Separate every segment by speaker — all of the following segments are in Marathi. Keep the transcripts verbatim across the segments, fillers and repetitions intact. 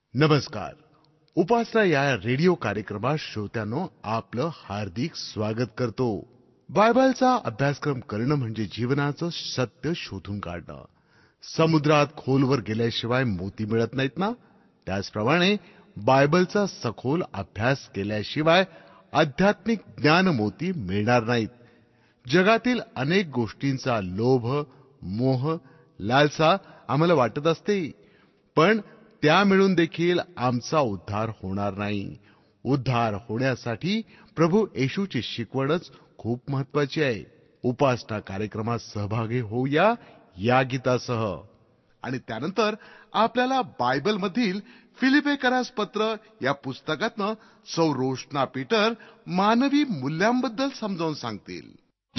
Speaker 1: नमस्कार. उपासना या रेडिओ कार्यक्रमात श्रोत्यांनो आपलं हार्दिक स्वागत करतो. बायबलचा अभ्यासक्रम करणं म्हणजे जीवनाचं सत्य शोधून काढणं. समुद्रात खोलवर गेल्याशिवाय मोती मिळत नाहीत ना, त्याचप्रमाणे बायबलचा सखोल अभ्यास केल्याशिवाय आध्यात्मिक ज्ञान मोती मिळणार नाहीत. जगातील अनेक गोष्टींचा लोभ, मोह, लालसा आम्हाला वाटत असते, पण त्या मिळून देखील आमचा उद्धार होणार नाही. उद्धार होण्यासाठी प्रभू येशूची शिकवणच खूप महत्वाची आहे. उपासना कार्यक्रमात सहभागी होऊया या गीतासह, आणि त्यानंतर आपल्याला बायबलमधील फिलिप्पिकरास पत्र या पुस्तकातनं सौ रोशना पीटर मानवी मूल्यांबद्दल समजावून सांगतील.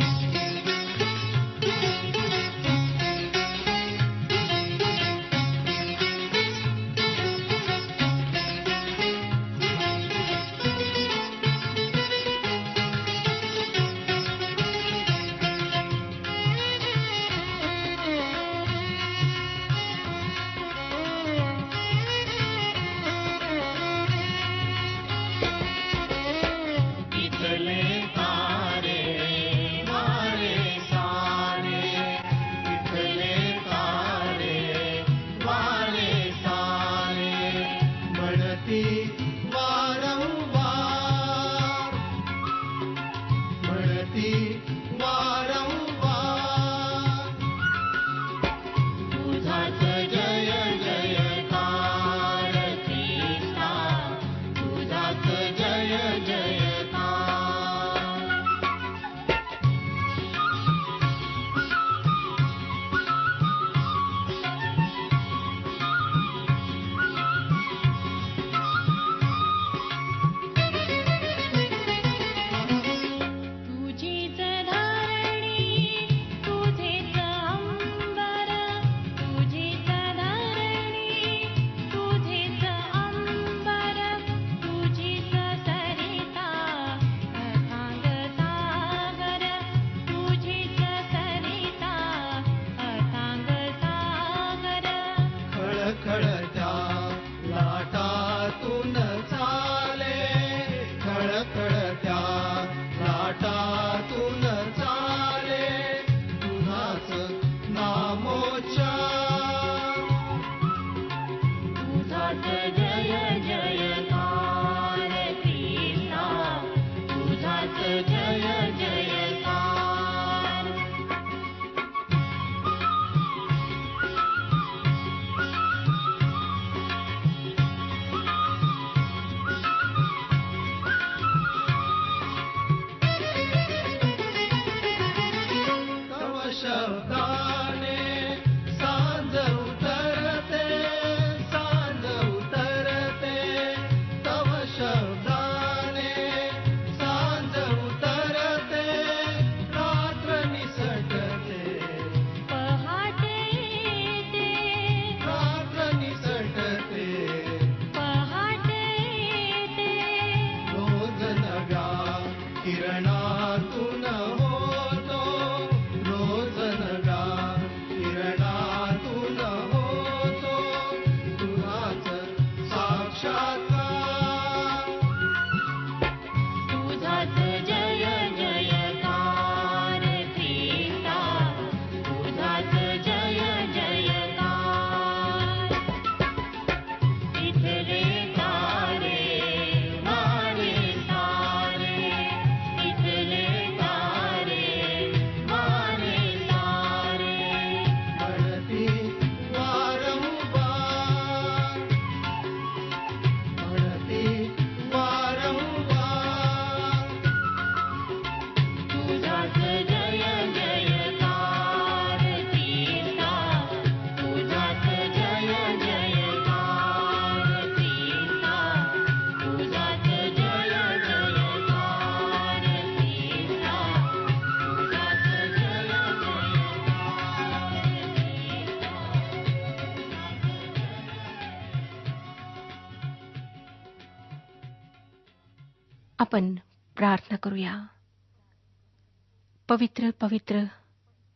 Speaker 2: आपण प्रार्थना करूया. पवित्र पवित्र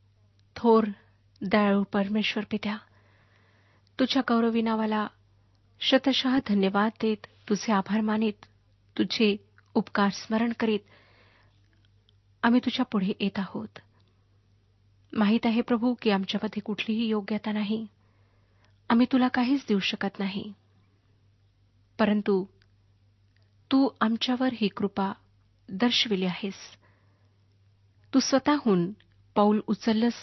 Speaker 2: थोर दयाळू परमेश्वर पित्या, तुझ्या गौरवी नावाला शतशः धन्यवाद देत, तुझे आभार मानित, तुझे उपकार स्मरण करीत आम्ही तुझ्या पुढे येत आहोत. माहीत आहे प्रभू की आमच्यामध्ये कुठलीही योग्यता नाही, आम्ही तुला काहीच देऊ शकत नाही, परंतु तू आमच्यावर ही कृपा दर्शविली आहेस. तू स्वतःहून पाऊल उचललंस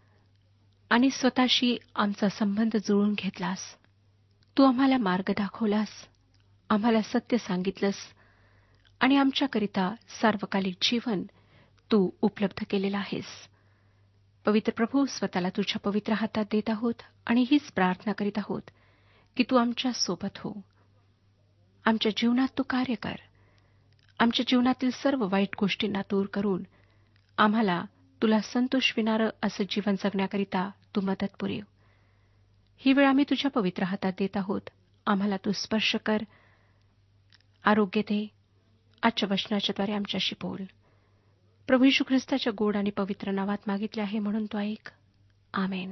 Speaker 2: आणि स्वतःशी आमचा संबंध जुळवून घेतलास. तू आम्हाला मार्ग दाखवलास, आम्हाला सत्य सांगितलंस आणि आमच्याकरिता सार्वकालिक जीवन तू उपलब्ध केलेलं आहेस. पवित्र प्रभू, स्वतःला तुझ्या पवित्र हातात देत आहोत आणि हीच प्रार्थना करीत आहोत की तू आमच्या सोबत हो. आमच्या जीवनात तू कार्य कर. आमच्या जीवनातील सर्व वाईट गोष्टींना दूर करून आम्हाला तुला संतोषविणारं असं जीवन जगण्याकरिता तू मदत पुरेव. ही वेळ आम्ही तुझ्या पवित्र हातात देत आहोत. आम्हाला तू स्पर्श कर, आरोग्य दे. आजच्या वचनाच्याद्वारे आमच्याशी बोल. प्रभू येशू ख्रिस्ताच्या गोड आणि पवित्र नावात मागितले आहे म्हणून तो ऐक. आमेन.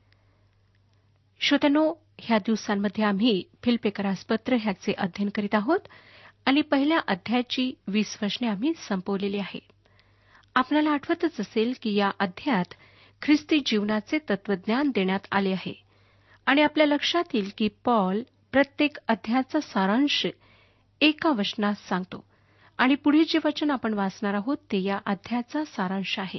Speaker 2: श्रोत्यांनो, ह्या दिवसांमध्ये आम्ही फिलिप्पियरास पत्र ह्याचे अध्ययन करीत आहोत आणि पहिल्या अध्यायाची वीस वचने आम्ही संपवलेली आहेत. आपल्याला आठवतच असेल की या अध्यायात ख्रिस्ती जीवनाचे तत्वज्ञान देण्यात आले आहे आणि आपल्या लक्षात येईल की पॉल प्रत्येक अध्यायाचा सारांश एका वचनात सांगतो आणि पुढे जे वचन आपण वाचणार आहोत ते या अध्यायाचा सारांश आहे.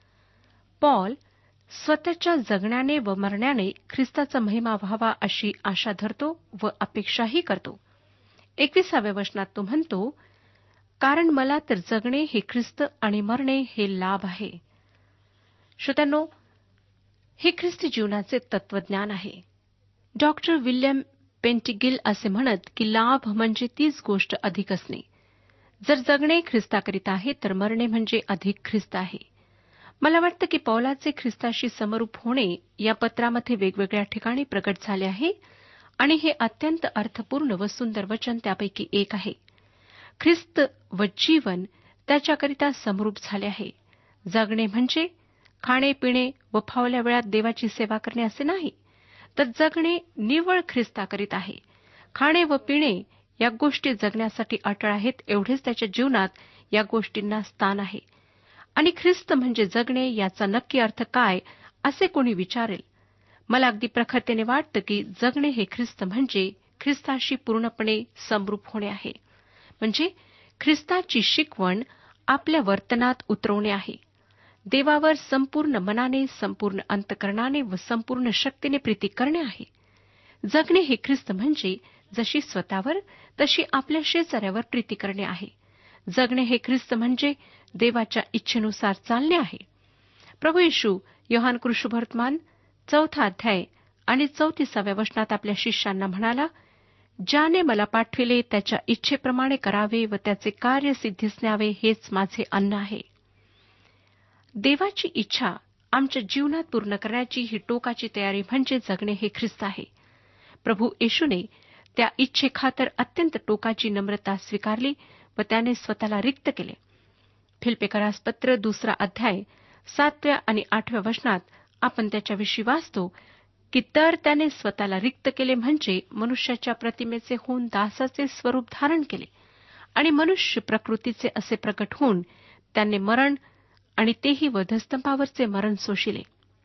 Speaker 2: पॉल स्वतःच्या जगण्याने व मरण्याने ख्रिस्ताचा महिमा व्हावा अशी आशा धरतो व अपेक्षाही करतो. एकविसाव्या वचनात तो म्हणतो, कारण मला तर जगणे हे ख्रिस्त आणि मरणे हे लाभ आहे. श्रोत्यांनो, हे ख्रिस्ती जीवनाचे तत्वज्ञान आहे. डॉक्टर विल्यम पेंटिगिल असे म्हणत की लाभ म्हणजे तीच गोष्ट अधिक असणे. जर जगणे ख्रिस्ताकरिता आहे तर मरणे म्हणजे अधिक ख्रिस्त आहे. मला वाटतं की पौलाचे ख्रिस्ताशी समरूप होणे या पत्रामध्ये वेगवेगळ्या ठिकाणी प्रकट झाले आहे आणि हे अत्यंत अर्थपूर्ण व सुंदर वचन त्यापैकी एक आहे. ख्रिस्त व जीवन त्याच्याकरिता समरूप झाले आहे. जगणे म्हणजे खाणे पिणे व फावल्या वेळात देवाची सेवा करणे असे नाही, तर जगणे निव्वळ ख्रिस्ताकरिता आहे. खाणे व पिणे या गोष्टी जगण्यासाठी अटळ आहेत, एवढेच त्याच्या जीवनात या गोष्टींना स्थान आहे. आणि ख्रिस्त म्हणजे जगणे याचा नक्की अर्थ काय असे कोणी विचारेल. मला अगदी प्रखरतेने वाटतं की जगणे हे ख्रिस्त म्हणजे ख्रिस्ताशी पूर्णपणे समरूप होणे आहे. म्हणजे ख्रिस्ताची शिकवण आपल्या वर्तनात उतरवणे आहे. देवावर संपूर्ण मनाने, संपूर्ण अंतकरणाने व संपूर्ण शक्तीने प्रीती करणे आहे. जगणे हे ख्रिस्त म्हणजे जशी स्वतःवर तशी आपल्या शेजाऱ्यावर प्रीती करणे आहे. जगणे हे ख्रिस्त म्हणजे देवाच्या इच्छेनुसार चालणे आहे. प्रभू येशू योहान कृष्णवर्तमान चौथा अध्याय आणि चौतीसाव्या वचनात आपल्या शिष्यांना म्हणाला, ज्याने मला पाठविले त्याच्या इच्छेप्रमाणे करावे व त्याचे कार्य सिद्धीस न्यावे हेच माझे अन्न आहे. देवाची इच्छा आमच्या जीवनात पूर्ण करण्याची ही टोकाची तयारी म्हणजे जगणे हे ख्रिस्त आहे. प्रभू येशूने त्या इच्छेखातर अत्यंत टोकाची नम्रता स्वीकारली व त्याने स्वतःला रिक्त केले. फिलिप्पियरास पत्र दुसरा अध्याय सातव्या आणि आठव्या वचनात आपण त्याच्याविषयी वाचतो की तर त्याने स्वतःला रिक्त केले म्हणजे मनुष्याच्या प्रतिमेचे होऊन दासाचे स्वरूप धारण केले आणि मनुष्य प्रकृतीचे असे प्रकट होऊन त्याने मरण आणि तेही वधस्तंभावरचे मरण सोशिले.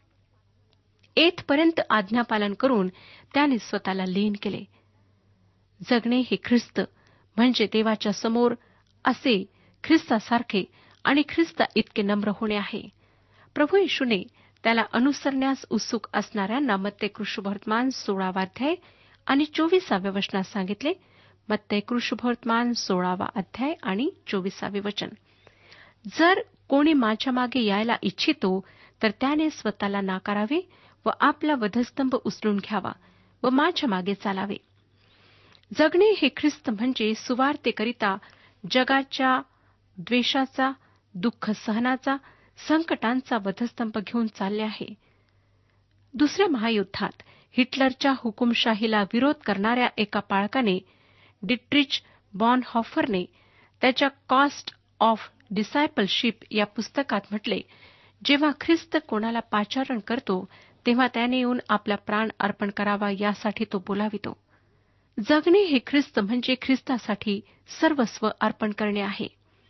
Speaker 2: येथपर्यंत आज्ञापालन करून त्याने स्वतःला लीन केले. जगणे हे ख्रिस्त म्हणजे देवाच्या समोर असे ख्रिस्तासारखे आणि ख्रिस्ता इतके नम्र होणे आहे. प्रभू येशूने त्याला अनुसरण्यास उत्सुक असणाऱ्यांना मत्ते कृष्णवर्तमान सोळावा अध्याय आणि चोवीसाव्या वचनात सांगितले. मत्ते कृष्णवर्तमान सोळावा अध्याय आणि चोवीसावे वचन, जर कोणी माझ्या मागे यायला इच्छितो तर त्याने स्वतःला नाकारावे व आपला वधस्तंभ उचलून घ्यावा व माझ्या मागे चालावे. जगणे हे ख्रिस्त म्हणजे सुवार्तेकरिता जगाच्या द्वेषाचा, दुःख सहनाचा, संकटांचा वधस्तंभ घेऊन चालले आहे. दुसऱ्या महायुद्धात हिटलरच्या हुकुमशाहीला विरोध करणाऱ्या एका पाळकाने डिट्रिच बॉनहॉफरने त्याच्या कॉस्ट ऑफ डिसायपलशिप या पुस्तकात म्हटले, जेव्हा ख्रिस्त कोणाला पाचारण करतो तेव्हा त्याने येऊन आपला प्राण अर्पण करावा यासाठी तो बोलावितो. जगणे हे ख्रिस्त म्हणजे ख्रिस्तासाठी सर्वस्व अर्पण करणे आहे.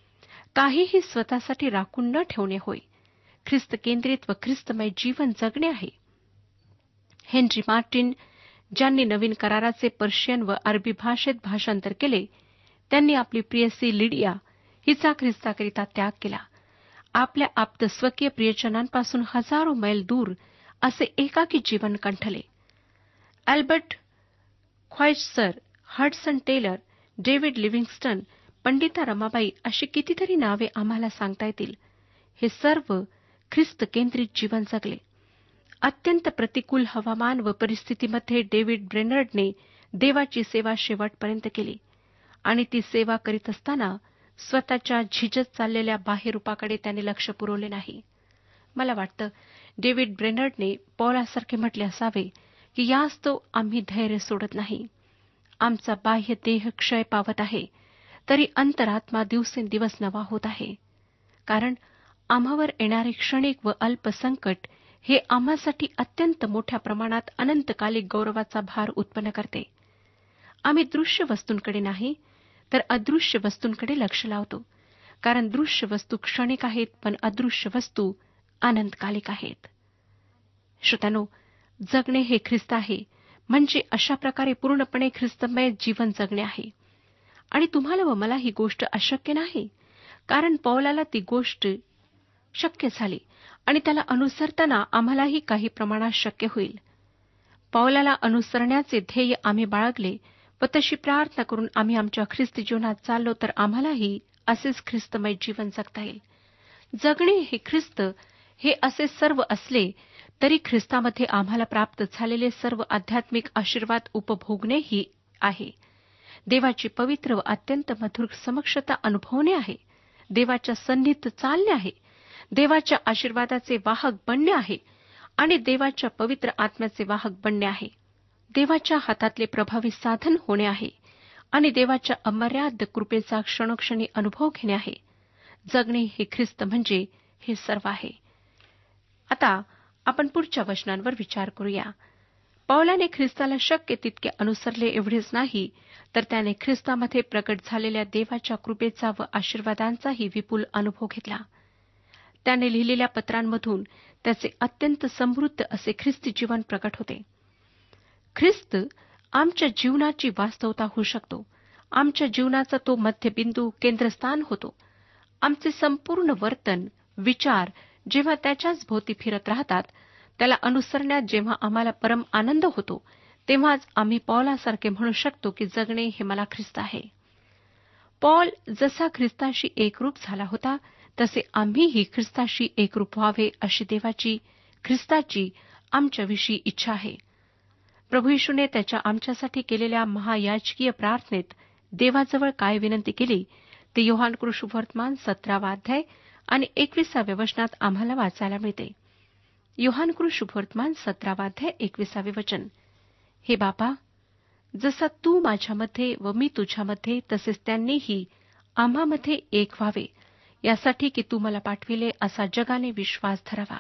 Speaker 2: काहीही स्वतःसाठी राखून न ठेवणे होय. ख्रिस्त केंद्रित व ख्रिस्तमय जीवन जगणे आहे. हेनरी मार्टिन, ज्यांनी नवीन कराराचे पर्शियन व अरबी भाषेत भाषांतर केले, त्यांनी आपली प्रियसी लिडिया हिचा ख्रिस्ताकरिता त्याग केला. आपल्या आप्त स्वकीय प्रियजनांपासून हजारो मैल दूर असे एकाकी जीवन कंठले. Albert Schweitzer, Hudson Taylor, David Livingstone, Pandita Ramabai अशी कितीतरी नावे आम्हाला सांगता येतील. हे सर्व ख्रिस्त केंद्रित जीवन जगले. अत्यंत प्रतिकूल हवामान व परिस्थितीमध्ये डेव्हिड ब्रेनर्डने देवाची सेवा शेवटपर्यंत केली आणि ती सेवा करीत असताना स्वतःच्या झिजत चाललेल्या बाह्यरूपाकडे त्याने लक्ष पुरवले नाही. मला वाटतं डेव्हिड ब्रेनर्डने पौलासारखे म्हटले असावे की यास्तव आम्ही धैर्य सोडत नाही. आमचा बाह्य देह क्षय पावत आहे, तरी अंतरात्मा दिवसेंदिवस नवा होत आहे. कारण आम्हावर येणारे क्षणिक व अल्प संकट हे आम्हासाठी अत्यंत मोठ्या प्रमाणात अनंतकालिक गौरवाचा भार उत्पन्न करते. आम्ही दृश्य वस्तूंकडे नाही, तर अदृश्य वस्तूंकडे लक्ष लावतो. कारण दृश्य वस्तू क्षणिक आहेत, पण अदृश्य वस्तू अनंतकालिक आहेत. श्रोत्यानो, जगणे हे ख्रिस्त आहे म्हणजे अशा प्रकारे पूर्णपणे ख्रिस्तमय जीवन जगणे आहे. आणि तुम्हाला व मला ही गोष्ट अशक्य नाही, कारण पौलाला ती गोष्ट शक्य झाली आणि त्याला अनुसरताना आम्हालाही काही प्रमाणात शक्य होईल. पौलाला अनुसरण्याचे ध्येय आम्ही बाळगले व तशी प्रार्थना करून आम्ही आमच्या ख्रिस्ती जीवनात चाललो तर आम्हालाही असेच ख्रिस्तमय जीवन जगता येईल. जगणे हे ख्रिस्त हे असे सर्व असले तरी ख्रिस्तामध्ये आम्हाला प्राप्त झालेले सर्व आध्यात्मिक आशीर्वाद उपभोगणेही आहे. देवाची पवित्र व अत्यंत मधुर समक्षता अनुभवणे आहे. देवाच्या सन्निध चालणे आहे. देवाच्या आशीर्वादाचे वाहक बनणे आहे आणि देवाच्या पवित्र आत्म्याचे वाहक बनणे आहे. देवाच्या हातातले प्रभावी साधन होणे आहे आणि देवाच्या अमर्याद कृपेचा क्षणोक्षणी अनुभव घेणे आहे. जगणे हे ख्रिस्त म्हणजे हे सर्व आहे. आता आपण पुढच्या वचनांवर विचार करूया. पौलाने ख्रिस्ताला शक्य तितके अनुसरले एवढेच नाही, तर त्याने ख्रिस्तामध्ये प्रकट झालेल्या देवाच्या कृपेचा व आशीर्वादांचाही विपुल अनुभव घेतला. त्याने लिहिलेल्या पत्रांमधून त्याचे अत्यंत समृद्ध असे ख्रिस्ती जीवन प्रकट होते. ख्रिस्त आमच्या जीवनाची वास्तवता होऊ शकतो. आमच्या जीवनाचा तो मध्यबिंदू, केंद्रस्थान होतो. आमचे संपूर्ण वर्तन, विचार जेव्हा त्याच्याच भोवती फिरत राहतात, त्याला अनुसरण्यात जेव्हा आम्हाला परम आनंद होतो, तेव्हाच आम्ही पौलासारखे म्हणू शकतो की जगणे हे मला ख्रिस्त आहे. पौल जसा ख्रिस्ताशी एकरूप झाला होता, तसे आम्हीही ख्रिस्ताशी एकरूप व्हावे अशी देवाची, ख्रिस्ताची आमच्याविषयी इच्छा आहे. प्रभू येशूने त्याच्या आमच्यासाठी केलेल्या महायाजकीय प्रार्थनेत देवाजवळ काय विनंती केली ते योहान शुभवर्तमान सतरावा अध्याय आणि एकविसाव्या वचनात आम्हाला वाचायला मिळते. योहान शुभवर्तमान सतरावा अध्याय एकविसावे वचन. हे बापा, जसा तू माझ्यामध्ये व मी तुझ्यामध्ये, तसेच त्यांनीही आम्हामध्ये एक व्हावे, यासाठी की तू मला पाठविले असा जगाने विश्वास धरावा.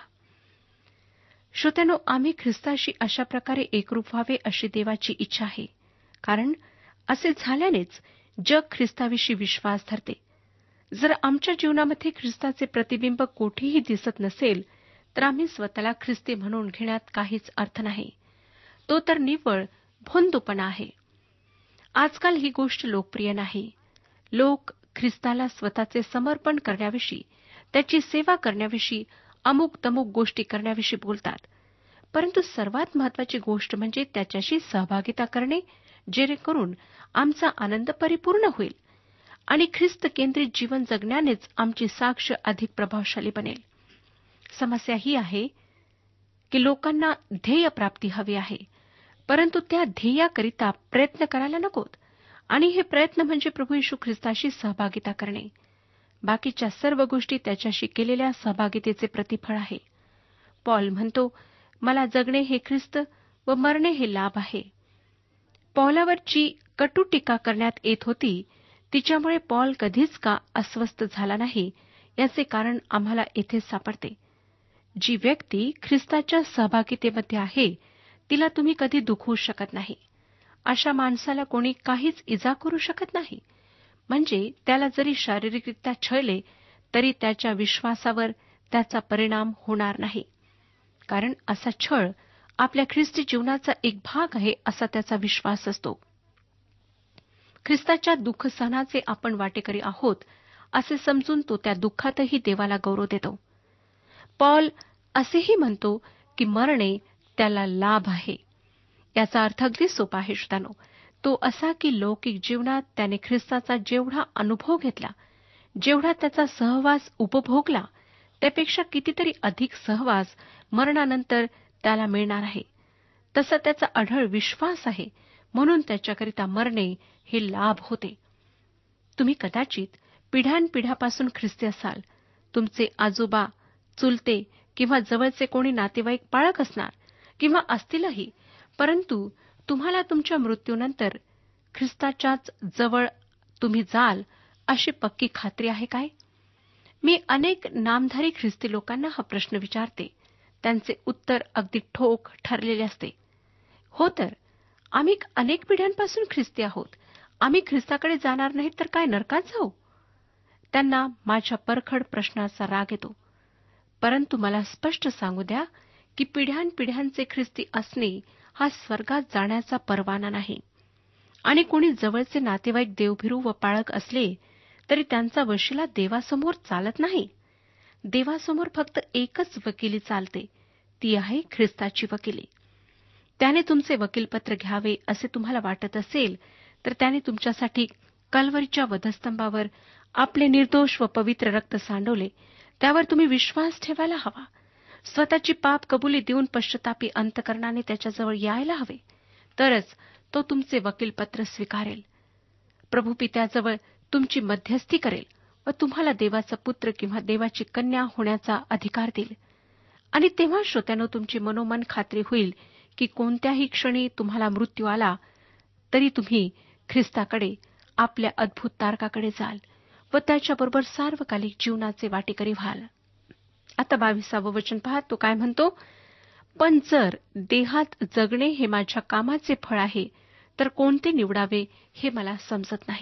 Speaker 2: श्रोत्यानो, आम्ही ख्रिस्ताशी अशा प्रकारे एकरूप व्हावे अशी देवाची इच्छा आहे. कारण असे झाल्यानेच जग ख्रिस्ताविषयी विश्वास धरते. जर आमच्या जीवनामध्ये ख्रिस्ताचे प्रतिबिंब कोठेही दिसत नसेल, तर आम्ही स्वतःला ख्रिस्ती म्हणून घेण्यात काहीच अर्थ नाही. तो तर निव्वळ भोंदूपणा आहे. आजकाल ही गोष्ट लोकप्रिय नाही. लोक ख्रिस्ताला स्वतःचे समर्पण करण्याविषयी, त्याची सेवा करण्याविषयी, अमुक तमुक गोष्टी करण्याविषयी बोलतात. परंतु सर्वात महत्वाची गोष्ट म्हणजे त्याच्याशी सहभागिता करणे, जेणेकरून आमचा आनंद परिपूर्ण होईल आणि ख्रिस्त केंद्रित जीवन जगण्यानेच आमची साक्ष अधिक प्रभावशाली बनेल. समस्या ही आहे की लोकांना ध्येयप्राप्ती हवी आहे, परंतु त्या ध्येयाकरिता प्रयत्न करायला नकोत. आणि हे प्रयत्न म्हणजे प्रभू येशू ख्रिस्ताशी सहभागिता करणे. बाकीच्या सर्व गोष्टी त्याच्याशी केलेल्या सहभागितेचे प्रतिफळ आहे. पौल म्हणतो, मला जगणे हे ख्रिस्त व मरणे हे लाभ आहे. पौलावर जी कटू टीका करण्यात येत होती, तिच्यामुळे पौल कधीच का अस्वस्थ झाला नाही, याचे कारण आम्हाला येथेच सापडते. जी व्यक्ती ख्रिस्ताच्या सहभागितेमध्ये आहे, तिला तुम्ही कधी दुखवू शकत नाही. अशा माणसाला कोणी काहीच इजा करू शकत नाही. म्हणजे त्याला जरी शारीरिकरित्या छळले तरी त्याच्या विश्वासावर त्याचा परिणाम होणार नाही. कारण असा छळ आपल्या ख्रिस्ती जीवनाचा एक भाग आहे असा त्याचा विश्वास असतो. ख्रिस्ताच्या दुःख सहनाचे आपण वाटेकरी आहोत असे समजून तो त्या दुःखातही देवाला गौरव देतो. पौल असेही म्हणतो की मरणे त्याला लाभ आहे. याचा अर्थ अगदी सोपा आहे श्रोत्यानो. तो असा की लौकिक जीवनात त्याने ख्रिस्ताचा जेवढा अनुभव घेतला, जेवढा त्याचा सहवास उपभोगला, त्यापेक्षा कितीतरी अधिक सहवास मरणानंतर त्याला मिळणार आहे. तसा त्याचा अढळ विश्वास आहे. म्हणून त्याच्याकरिता मरणे हे लाभ होते. तुम्ही कदाचित पिढ्यानपिढ्यापासून ख्रिस्ती असाल. तुमचे आजोबा, चुलते किंवा जवळचे कोणी नातेवाईक पाळक असणार किंवा असतीलही, परंतु तुम्हाला तुमच्या मृत्यूनंतर ख्रिस्ताच्याच जवळ तुम्ही जाल अशी पक्की खात्री आहे काय? मी अनेक नामधारी ख्रिस्ती लोकांना हा प्रश्न विचारते. त्यांचे उत्तर अगदी ठोक ठरलेले असते. हो तर, आम्ही अनेक पिढ्यांपासून ख्रिस्ती आहोत. आम्ही ख्रिस्ताकडे जाणार नाहीत तर काय नरकात जाऊ? त्यांना माझ्या परखड प्रश्नाचा राग येतो. परंतु मला स्पष्ट सांगू द्या की पिढ्यानपिढ्यांचे ख्रिस्ती असणे हा स्वर्गात जाण्याचा परवाना नाही. आणि कोणी जवळचे नातेवाईक देवभिरू व पाळक असले तरी त्यांचा वशिला देवासमोर चालत नाही. देवासमोर फक्त एकच वकिली चालते, ती आहे ख्रिस्ताची वकिली. त्याने तुमचे वकीलपत्र घ्यावे असे तुम्हाला वाटत असेल तर त्याने तुमच्यासाठी कल्वरीच्या वधस्तंभावर आपले निर्दोष व पवित्र रक्त सांडवले. त्यावर तुम्ही विश्वास ठेवायला हवा. स्वतःची पाप कबुली देऊन पश्चातापी अंतकरणाने त्याच्याजवळ यायला हवे. तरच तो तुमचे वकीलपत्र स्वीकारेल. प्रभू पित्याजवळ तुमची मध्यस्थी करेल व तुम्हाला देवाचा पुत्र किंवा देवाची कन्या होण्याचा अधिकार देईल. आणि तेव्हा श्रोत्यानो, तुमची मनोमन खात्री होईल की कोणत्याही क्षणी तुम्हाला मृत्यू आला तरी तुम्ही ख्रिस्ताकडे, आपल्या अद्भुत तारकाकडे जाल व त्याच्याबरोबर सार्वकालिक जीवनाचे वाटेकरी व्हाल. आता बावीसावं वचन पहा, तो काय म्हणतो? पण जर देहात जगणे हे माझ्या कामाचे फळ आहे तर कोणते निवडावे हे मला समजत नाही.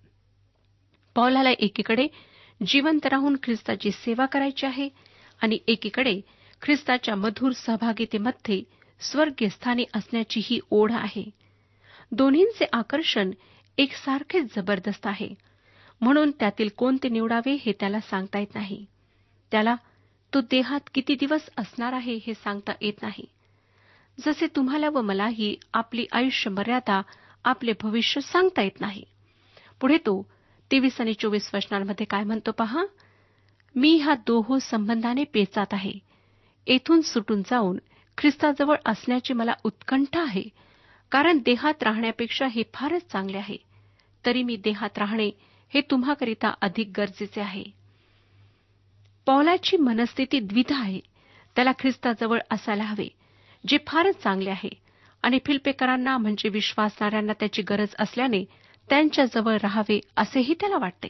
Speaker 2: पौलाला एकीकडे जिवंत राहून ख्रिस्ताची सेवा करायची आहे आणि एकीकडे ख्रिस्ताच्या मधुर सहभागितेमध्ये स्वर्गीय स्थानी असण्याची ही ओढ आहे. दोन्हींचे आकर्षण एकसारखेच जबरदस्त आहे. म्हणून त्यातील कोणते निवडावे हे त्याला सांगता येत नाही. त्याला तो देहात किती दिवस असणार आहे हे सांगता येत नाही. जसे तुम्हाला व मलाही आपली आयुष्य मर्यादा, आपले भविष्य सांगता येत नाही. पुढे तो तेवीस आणि चोवीस वचनांमध्ये काय म्हणतो पहा, मी ह्या दोहो संबंधाने पेचात आहे. येथून सुटून जाऊन ख्रिस्ताजवळ असण्याची मला उत्कंठा आहे. कारण देहात राहण्यापेक्षा हे फारच चांगले आहे. तरी मी देहात राहणे हे तुम्हाकरिता अधिक गरजेचे आहे. पौलाची मनस्थिती द्विधा आहे. त्याला ख्रिस्ताजवळ असायला हवे, जे फारच चांगले आहे, आणि फिलिप्पेकरांना म्हणजे विश्वासणाऱ्यांना त्याची गरज असल्याने त्यांच्याजवळ राहावे असेही त्याला वाटते.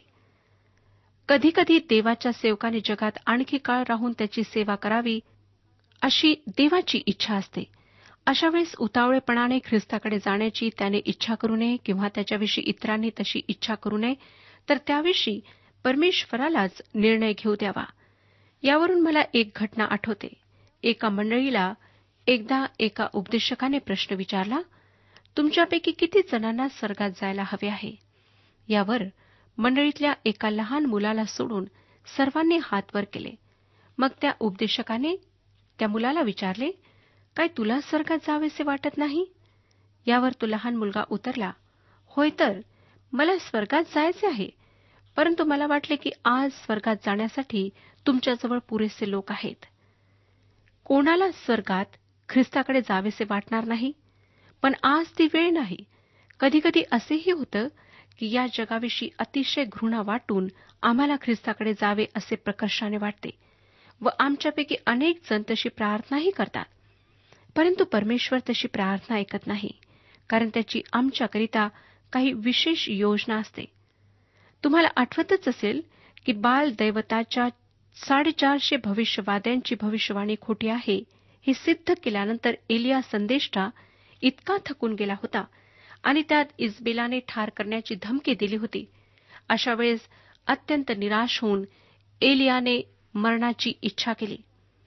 Speaker 2: कधीकधी देवाच्या सेवकाने जगात आणखी काळ राहून त्याची सेवा करावी अशी देवाची इच्छा असते. अशा वेळेस उतावळेपणाने ख्रिस्ताकडे जाण्याची त्याने इच्छा करू नये किंवा त्याच्याविषयी इतरांनी तशी इच्छा करू नये, तर त्याविषयी परमेश्वरालाच निर्णय घेऊ द्यावा. यावरून मला एक घटना आठवते. एका मंडळीला एकदा एका उपदेशकाने प्रश्न विचारला, तुमच्यापैकी किती जणांना स्वर्गात जायला हवे आहे? यावर मंडळीतल्या एका लहान मुलाला सोडून सर्वांनी हात वर केले. मग त्या उपदेशकाने त्या मुलाला विचारले, काय तुला स्वर्गात जावेसे वाटत नाही? यावर तो लहान मुलगा उत्तरला, होय तर मला स्वर्गात जायचे आहे, परंतु मला वाटले की आज स्वर्गात जाण्यासाठी तुमच्याजवळ पुरेसे लोक आहेत. कोणाला स्वर्गात ख्रिस्ताकडे जावेसे वाटणार नाही? पण आज ती वेळ नाही. कधीकधी असेही होतं की या जगाविषयी अतिशय घृणा वाटून आम्हाला ख्रिस्ताकडे जावे असे प्रकर्षाने वाटते व आमच्यापैकी अनेक जण तशी प्रार्थनाही करतात. परंतु परमेश्वर तशी प्रार्थना ऐकत नाही, कारण त्याची आमच्याकरिता काही विशेष योजना असते. तुम्हाला आठवतच असेल की बाल दैवताच्या साडेचारशे भविष्यवाद्यांची भविष्यवाणी खोटी आहे हे सिद्ध केल्यानंतर एलिया संदेष्टा इतका थकून गेला होता आणि त्यात इजबेलाने ठार करण्याची धमकी दिली होती. अशा वेळेस अत्यंत निराश होऊन एलियाने मरणाची इच्छा केली.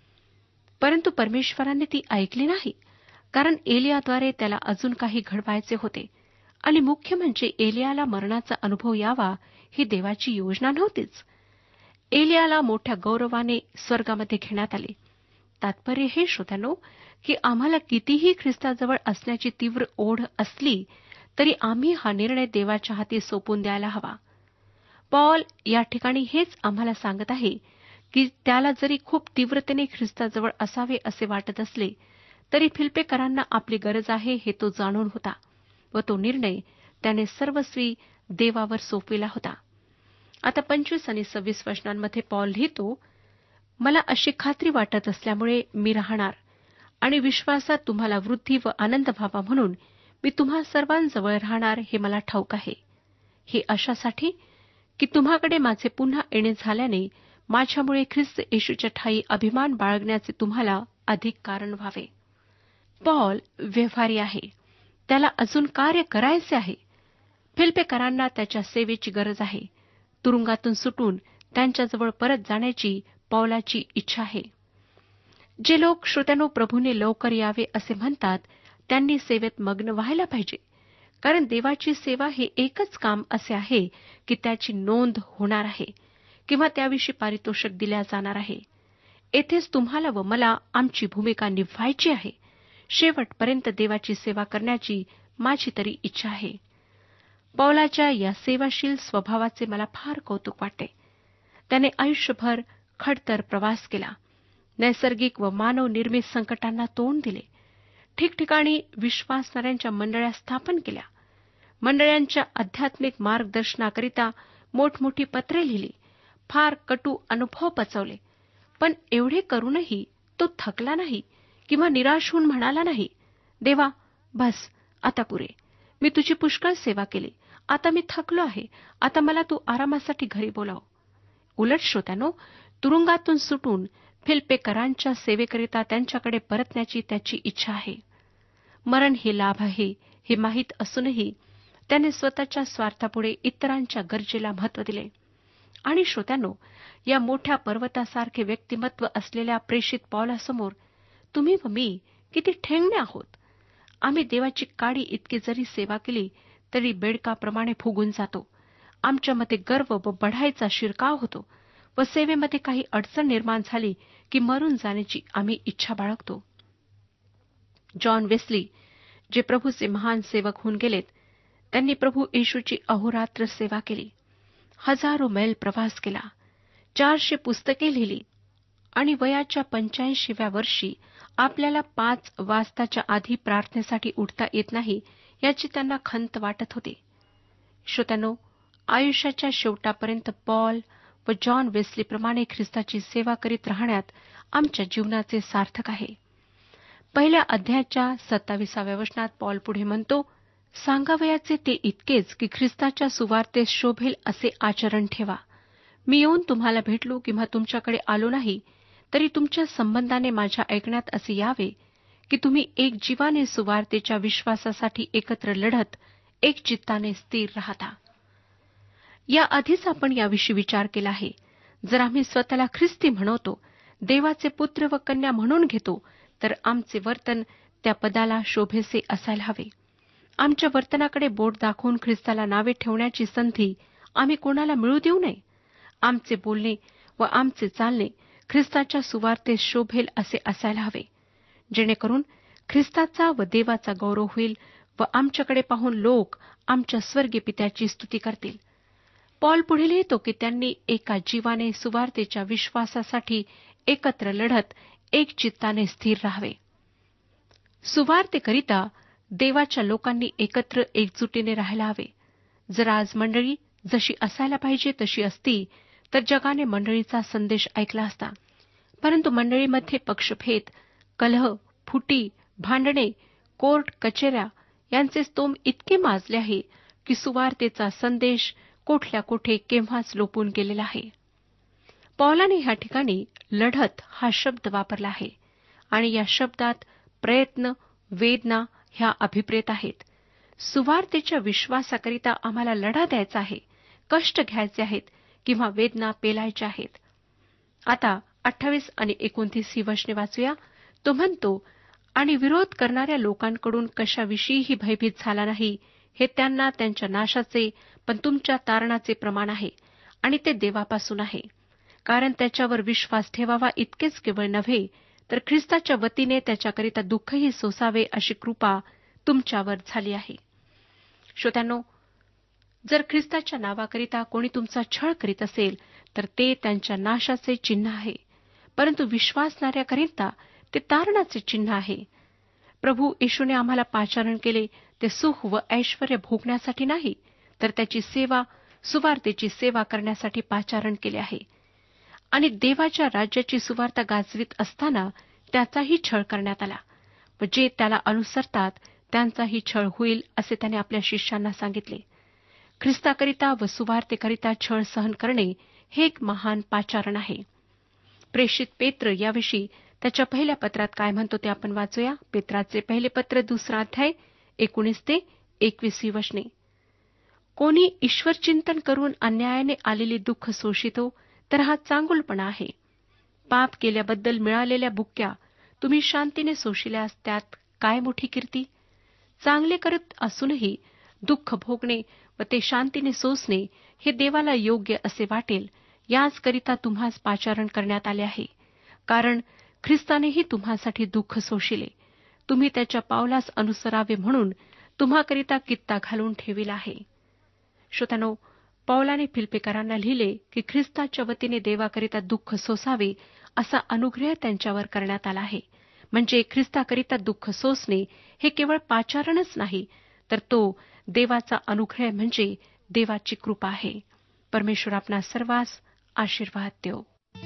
Speaker 2: परंतु परमेश्वराने ती ऐकली नाही, कारण एलियाद्वारे त्याला अजून काही घडवायचे होते आणि मुख्य म्हणजे एलियाला मरणाचा अनुभव यावा ही देवाची योजना नव्हतीच. एलियाला मोठ्या गौरवाने स्वर्गामध्ये घेण्यात आले. तात्पर्य हे श्रोत्यानो, की आम्हाला कितीही ख्रिस्ताजवळ असण्याची तीव्र ओढ असली तरी आम्ही हा निर्णय देवाच्या हाती सोपून द्यायला हवा. पॉल या ठिकाणी हेच आम्हाला सांगत आहे की त्याला जरी खूप तीव्रतेने ख्रिस्ताजवळ असावे असे वाटत असले तरी फिलिप्पेकरांना आपली गरज आहे हे तो जाणून होता व तो निर्णय त्याने सर्वस्वी देवावर सोपविला होता. आता पंचवीस आणि सव्वीस वचनांमध्ये पॉल लिहितो, मला अशी खात्री वाटत असल्यामुळे मी राहणार आणि विश्वासात तुम्हाला वृद्धी व आनंद व्हावा म्हणून मी तुम्हा सर्वांजवळ राहणार हे मला ठाऊक आहे. हे अशासाठी की तुम्हाकडे माझे पुन्हा येणे झाल्याने माझ्यामुळे ख्रिस्त येशूच्या ठायी अभिमान बाळगण्याचे तुम्हाला अधिक कारण व्हावे. पॉल व्यवहारी आहे. त्याला अजून कार्य करायचे आहे. फिलिप्पेकरांना त्याच्या सेवेची गरज आहे. तुरुंगातून सुटून त्यांच्याजवळ परत जाण्याची पौलाची इच्छा आहे. जे लोक श्रोत्यानो प्रभूने लवकर यावे असे म्हणतात त्यांनी सेवेत मग्न व्हायला पाहिजे, कारण देवाची सेवा हे एकच काम असे आहे की त्याची नोंद होणार आहे किंवा त्याविषयी पारितोषिक दिल्या जाणार आहे. येथेच तुम्हाला व मला आमची भूमिका निभावायची आहे. शेवटपर्यंत देवाची सेवा करण्याची माझी तरी इच्छा आहे. पौलाच्या या सेवाशील स्वभावाचे मला फार कौतुक वाटते. त्याने आयुष्यभर खडतर प्रवास केला, नैसर्गिक व मानव निर्मित संकटांना तोंड दिले, ठिकठिकाणी विश्वासणाऱ्यांच्या मंडळ्या स्थापन केल्या, मंडळ्यांच्या आध्यात्मिक मार्गदर्शनाकरिता मोठमोठी पत्रे लिहिली, फार कटू अनुभव पचवले. पण एवढे करूनही तो थकला नाही किंवा निराश होऊन म्हणाला नाही, देवा बस आता पुरे, मी तुझी पुष्कळ सेवा केली, आता मी थकलो आहे, आता मला तू आरामासाठी घरी बोलाव. उलट श्रोत्यानो, तुरुंगातून सुटून फिलिप्पेकरांच्या सेवेकरिता त्यांच्याकडे परतण्याची त्याची इच्छा आहे. मरण हे लाभ आहे हे माहीत असूनही त्याने स्वतःच्या स्वार्थापुढे इतरांच्या गरजेला महत्त्व दिले. आणि श्रोत्यानो, या मोठ्या पर्वतासारखे व्यक्तिमत्व असलेल्या प्रेषित पौलासमोर तुम्ही व मी किती ठेंगणे आहोत. आम्ही देवाची काडी इतकी जरी सेवा केली तरी बेडकाप्रमाणे फुगून जातो. आमच्यामध्ये गर्व व बढाईचा शिरकाव होतो व सेवेमध्ये काही अडचण निर्माण झाली की मरून जाण्याची आम्ही इच्छा बाळगतो. जॉन वेस्ली, जे प्रभूचे महान सेवक होऊन गेलेत, त्यांनी प्रभू येशूची अहोरात्र सेवा केली, हजारो मैल प्रवास केला, चारशे पुस्तके लिहिली आणि वयाच्या पंच्याऐंशीव्या वर्षी आपल्याला पाच वाजताच्या आधी प्रार्थनेसाठी उठता येत नाही याची त्यांना खंत वाटत होती. श्रोत्यानो, आयुष्याच्या शेवटापर्यंत पॉल व जॉन वेस्लीप्रमाणे ख्रिस्ताची सेवा करीत राहण्यात आमच्या जीवनाचे सार्थक आहे. पहिल्या अध्यायाच्या सत्ताविसाव्या वचनात पॉल पुढे म्हणतो, सांगावयाचे ते इतकेच की ख्रिस्ताच्या सुवार्तेस शोभेल असे आचरण ठेवा. मी येऊन तुम्हाला भेटलो किंवा तुमच्याकडे आलो नाही तरी तुमच्या संबंधाने माझ्या ऐकण्यात असे यावे की तुम्ही एक जीवाने सुवार्तेच्या विश्वासासाठी एकत्र लढत एक चित्ताने स्थिर राहता. या आधीच आपण याविषयी विचार केला आहे. जर आम्ही स्वतःला ख्रिस्ती म्हणवतो, देवाचे पुत्र व कन्या म्हणून घेतो, तर आमचे वर्तन त्या पदाला शोभेसे असायला हवे. आमच्या वर्तनाकडे बोट दाखवून ख्रिस्ताला नावे ठेवण्याची संधी आम्ही कोणाला मिळू देऊ नये. आमचे बोलणे व आमचे चालणे ख्रिस्ताच्या सुवार्तेस शोभेल असे असायला हवे, जेणेकरून ख्रिस्ताचा व देवाचा गौरव होईल व आमच्याकडे पाहून लोक आमच्या स्वर्गीय पित्याची स्तुती करतील. पॉल पुढे लिहितो की त्यांनी एका जीवाने सुवार्तेच्या विश्वासासाठी एकत्र लढत एक चित्ताने स्थिर राहावे. सुवार्तेकरिता देवाच्या लोकांनी एकत्र एकजुटीने राहायला हवे. जर आज मंडळी जशी असायला पाहिजे तशी असती तर जगाने मंडळीचा संदेश ऐकला असता. परंतु मंडळीमध्ये पक्षभेद, कलह, फुटी, भांडणे, कोर्ट कचेऱ्या यांचे स्तोम इतके माजले आहे की सुवार्तेचा संदेश कोठल्या कोठे केव्हाच लोपून गेलेला आहे. पौलाने ह्या ठिकाणी लढत हा शब्द वापरला आहे आणि या शब्दात प्रयत्न, वेदना ह्या अभिप्रेत आहेत. सुवार्तेच्या विश्वासाकरिता आम्हाला लढा द्यायचा आहे, कष्ट घ्यायचे आहेत किंवा वेदना पेलायच्या आहेत. आता अठ्ठावीस आणि एकोणतीस ही वचने वाचूया. तो म्हणतो, आणि विरोध करणाऱ्या लोकांकडून कशाविषयीही भयभीत झाला नाही. हे त्यांना त्यांच्या नाशाचे पण तुमच्या तारणाचे प्रमाण आहे, आणि ते देवापासून आहे. कारण त्याच्यावर विश्वास ठेवावा इतकेच केवळ नव्हे, तर ख्रिस्ताच्या वतीने त्याच्याकरिता दुःखही सोसावे अशी कृपा तुमच्यावर झाली आहे. श्रोत्यांनो, जर ख्रिस्ताच्या नावाकरिता कोणी तुमचा छळ करीत असेल तर ते त्यांच्या नाशाचे चिन्ह आहे, परंतु विश्वासणाऱ्याकरिता ते तारणाचे चिन्ह आहे. प्रभू येशूने आम्हाला पाचारण केले ते सुख व ऐश्वर्य भोगण्यासाठी नाही, तर त्याची सेवा, सुवार्तेची सेवा करण्यासाठी पाचारण केले आहे. आणि देवाच्या राज्याची सुवार्ता गाजवीत असताना त्याचाही छळ करण्यात आला, व जे त्याला अनुसरतात त्यांचाही छळ होईल असे त्याने आपल्या शिष्यांना सांगितले. ख्रिस्ताकरिता व सुवार्तेकरिता छळ सहन करणे हे एक महान पाचारण आहे. प्रेषित पेत्र याविषयी त्याच्या पहिल्या पत्रात काय म्हणतो ते आपण वाचूया. पेत्राचे पहिले पत्र दुसरा अध्याय एकोणीस ते एकवीस ही वचने. कोणी ईश्वरचिंतन करून अन्यायाने आलेली दुःख सोशितो तर हा चांगुलपणा आहे. पाप केल्याबद्दल मिळालेल्या बुक्क्या तुम्ही शांतीने सोशिल्यास त्यात काय मोठी कीर्ती. चांगले करत असूनही दुःख भोगणे व ते शांतीने सोसणे हे देवाला योग्य असे वाटेल, याचकरिता तुम्हास पाचारण करण्यात आले आहे. कारण ख्रिस्तानेही तुम्हासाठी दुःख सोशिले, तुम्ही त्याच्या पावलास अनुसरावे म्हणून तुम्हाकरिता कित्ता घालून ठेविला आहे. श्रोत्यानो, पौलाने फिलिप्पीकरांना लिहिले की ख्रिस्ताच्या वतीने देवाकरिता दुःख सोसावे असा अनुग्रह त्यांच्यावर करण्यात आला आहे. म्हणजे ख्रिस्ताकरिता दुःख सोसणे हे केवळ पाचारणच नाही, तर तो देवाचा अनुग्रह म्हणजे देवाची कृपा आहे. परमेश्वर आपणा सर्वांस आशीर्वाद देवो.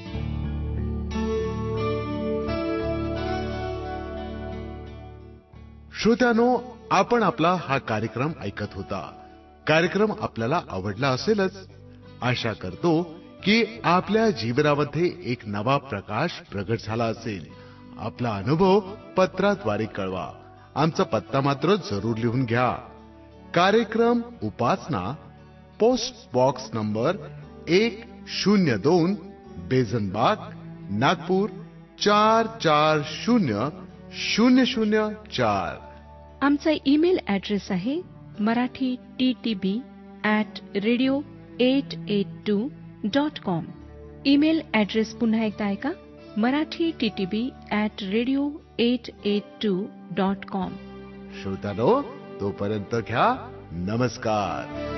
Speaker 1: श्रोत्यानो, आपण आपला हा कार्यक्रम ऐकत होता. कार्यक्रम आपल्याला आवडला असेलच. आशा करतो की आपल्या जीवनामध्ये एक नवा प्रकाश प्रगट झाला असेल. आपला अनुभव पत्राद्वारे कळवा. आमचा पत्ता मात्र जरूर लिहून घ्या. कार्यक्रम उपासना, पोस्ट बॉक्स नंबर एक शून्य दोन, बेझनबाग, नागपूर चार चार शून्य शून्य शून्य चार.
Speaker 2: आमचा ईमेल ॲड्रेस आहे Marathi T T B at radio eight eight two dot com. Email address पुन्हा एकदा ऐका, Marathi T T B at radio eight eight two dot com.
Speaker 1: श्रोत्यानो, तोपर्यंत घ्या नमस्कार.